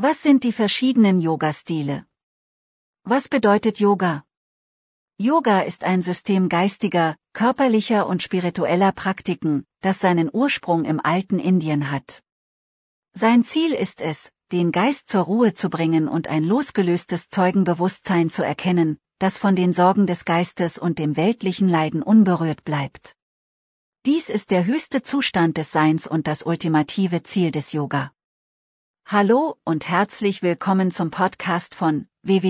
Was sind die verschiedenen Yoga-Stile? Was bedeutet Yoga? Yoga ist ein System geistiger, körperlicher und spiritueller Praktiken, das seinen Ursprung im alten Indien hat. Sein Ziel ist es, den Geist zur Ruhe zu bringen und ein losgelöstes Zeugenbewusstsein zu erkennen, das von den Sorgen des Geistes und dem weltlichen Leiden unberührt bleibt. Dies ist der höchste Zustand des Seins und das ultimative Ziel des Yoga. Hallo und herzlich willkommen zum Podcast von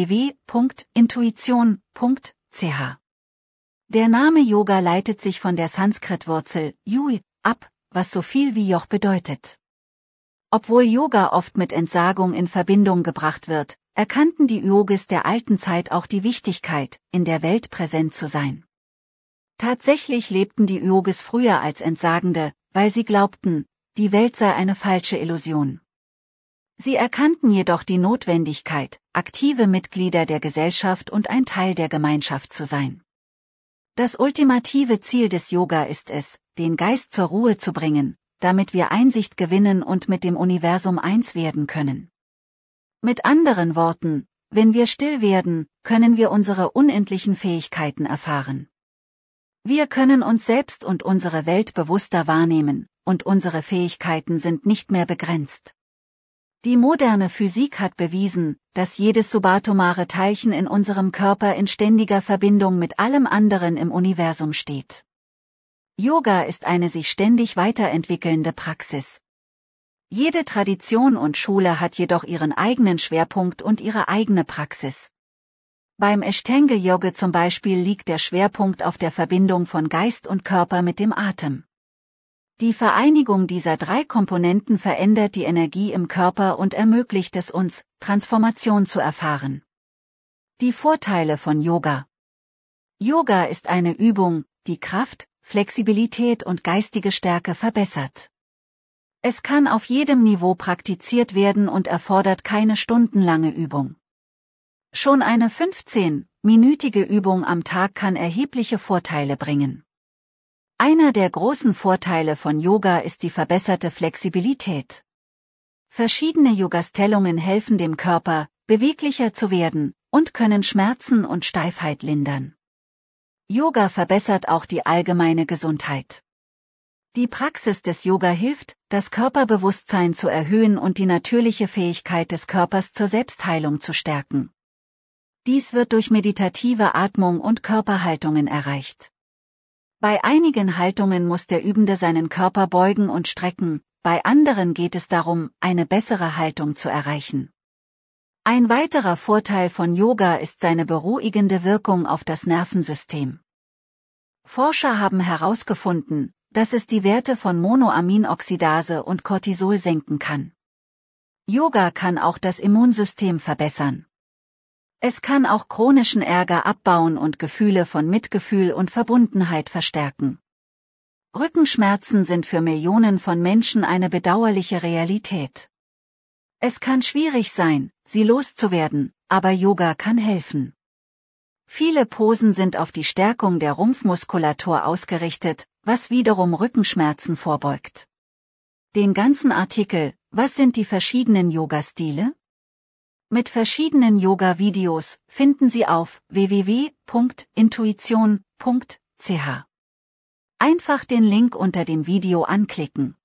www.intuition.ch. Der Name Yoga leitet sich von der Sanskrit-Wurzel Yui ab, was so viel wie Joch bedeutet. Obwohl Yoga oft mit Entsagung in Verbindung gebracht wird, erkannten die Yogis der alten Zeit auch die Wichtigkeit, in der Welt präsent zu sein. Tatsächlich lebten die Yogis früher als Entsagende, weil sie glaubten, die Welt sei eine falsche Illusion. Sie erkannten jedoch die Notwendigkeit, aktive Mitglieder der Gesellschaft und ein Teil der Gemeinschaft zu sein. Das ultimative Ziel des Yoga ist es, den Geist zur Ruhe zu bringen, damit wir Einsicht gewinnen und mit dem Universum eins werden können. Mit anderen Worten, wenn wir still werden, können wir unsere unendlichen Fähigkeiten erfahren. Wir können uns selbst und unsere Welt bewusster wahrnehmen, und unsere Fähigkeiten sind nicht mehr begrenzt. Die moderne Physik hat bewiesen, dass jedes subatomare Teilchen in unserem Körper in ständiger Verbindung mit allem anderen im Universum steht. Yoga ist eine sich ständig weiterentwickelnde Praxis. Jede Tradition und Schule hat jedoch ihren eigenen Schwerpunkt und ihre eigene Praxis. Beim Ashtanga-Yoga zum Beispiel liegt der Schwerpunkt auf der Verbindung von Geist und Körper mit dem Atem. Die Vereinigung dieser drei Komponenten verändert die Energie im Körper und ermöglicht es uns, Transformation zu erfahren. Die Vorteile von Yoga. Yoga ist eine Übung, die Kraft, Flexibilität und geistige Stärke verbessert. Es kann auf jedem Niveau praktiziert werden und erfordert keine stundenlange Übung. Schon eine 15-minütige Übung am Tag kann erhebliche Vorteile bringen. Einer der großen Vorteile von Yoga ist die verbesserte Flexibilität. Verschiedene Yogastellungen helfen dem Körper, beweglicher zu werden, und können Schmerzen und Steifheit lindern. Yoga verbessert auch die allgemeine Gesundheit. Die Praxis des Yoga hilft, das Körperbewusstsein zu erhöhen und die natürliche Fähigkeit des Körpers zur Selbstheilung zu stärken. Dies wird durch meditative Atmung und Körperhaltungen erreicht. Bei einigen Haltungen muss der Übende seinen Körper beugen und strecken, bei anderen geht es darum, eine bessere Haltung zu erreichen. Ein weiterer Vorteil von Yoga ist seine beruhigende Wirkung auf das Nervensystem. Forscher haben herausgefunden, dass es die Werte von Monoaminoxidase und Cortisol senken kann. Yoga kann auch das Immunsystem verbessern. Es kann auch chronischen Ärger abbauen und Gefühle von Mitgefühl und Verbundenheit verstärken. Rückenschmerzen sind für Millionen von Menschen eine bedauerliche Realität. Es kann schwierig sein, sie loszuwerden, aber Yoga kann helfen. Viele Posen sind auf die Stärkung der Rumpfmuskulatur ausgerichtet, was wiederum Rückenschmerzen vorbeugt. Den ganzen Artikel, was sind die verschiedenen Yoga-Stile? Mit verschiedenen Yoga-Videos finden Sie auf www.intuition.ch. Einfach den Link unter dem Video anklicken.